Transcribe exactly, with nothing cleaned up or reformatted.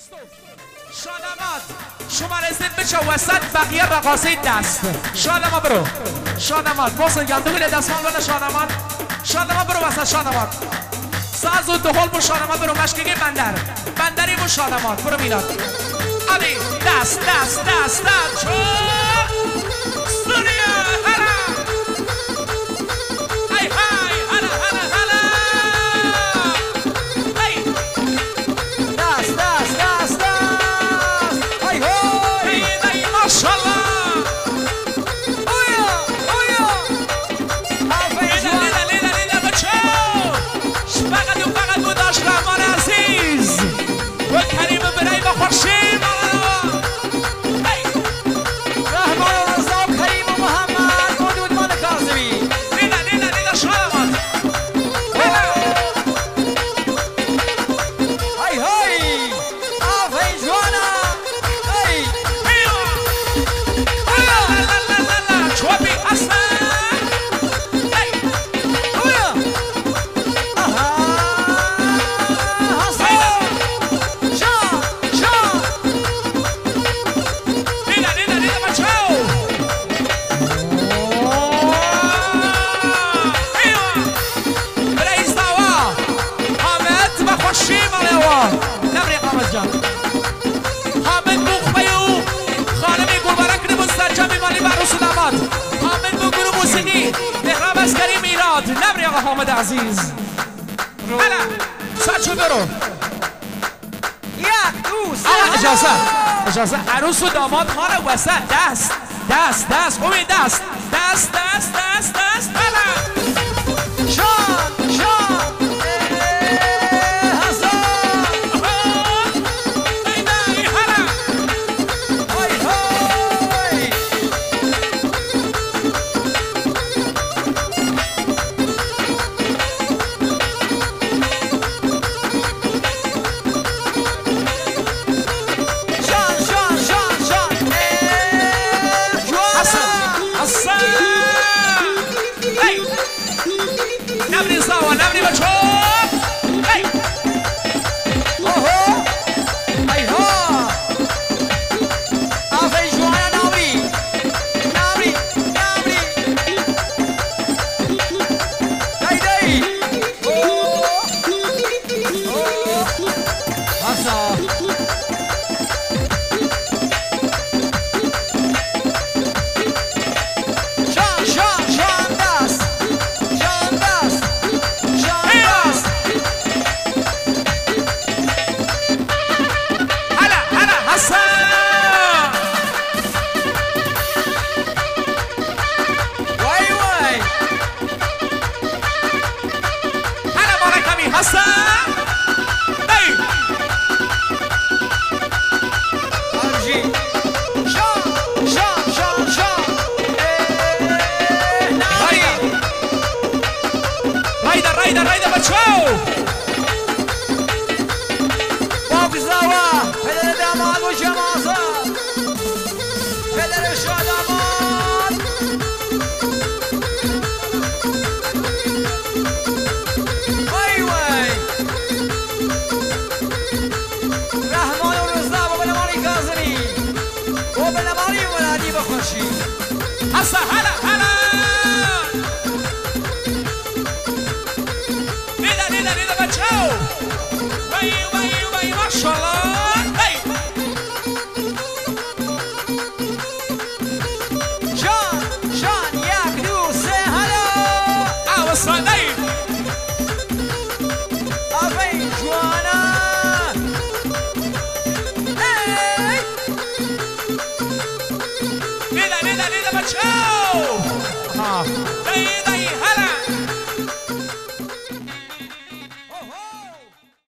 شادمات شما رسید بچه وسط بقیه رقاصه دست. شادمات برو شادمات محسن گندو بله دستمان بله شادمات. شادمات برو وسط شادمات ساز و دهل برو شادمات برو مشکگی بندر بندری برو شادمات برو میلاد علی دست دست دست دست چون سوریا هلا ای های هلا هلا هلا ای دست دست دست دست ای های ای ای ماشالله اویا اویا لیلا لیلا لیلا لیلا بچه فقط و فقط بود داشت رحمان عزیز و کریم برای با خورشیم رحمان و رضا و کریم و محمد مودود مال کاظمی لیلا لیلا لیلا شادمان ای های آفرین جوانا ای لا لا لا لا لا چوبی حسن اویا آها حسن شان شان لیلا لیلا لیلا بچه برای ازدوا حامد و خورشیم علیوا نبری قامت جان حامد بوخبیو خانمی گلبرک نبود سرجمی مالی بروس و داماد حامد بگرو موسیقی مهراب اسکری میلاد نبری آقا حامد عزیز هلا سچو برو یک دو سه آقا اجازه اجازه عروس و داماد خانه وسط دست دست دست امید دست دست دست دست دست هلا شان شان حسن ای دایی هلا های های شان شان شان شان حسن حسن ای نبری زاوا نبری بچو ای اوهو ایها آفرین جوانا نامری نامری نامری دای دای اوه اوه حسن شان شان شان دست شان دست شان دست هلا هلا حسن وای وای هلا بارکمی حسن ای آرژی شان شان شان شان اه، نامری رایده رایده رایده بچو بگذاوا پدر داماد و جمازه پدر شاداماد وای وای رحمان و رضا و بنمانی کاظمی و بنمانی ولادی بخورشی حسن هلا هلا لیلا لیلا لیلا بچو وای وای وای ماشالله ای شان شان یک دو سه هلا آوستان ای آفرین جوانا ای لیلا لیلا لیلا بچو دایی دایی هلا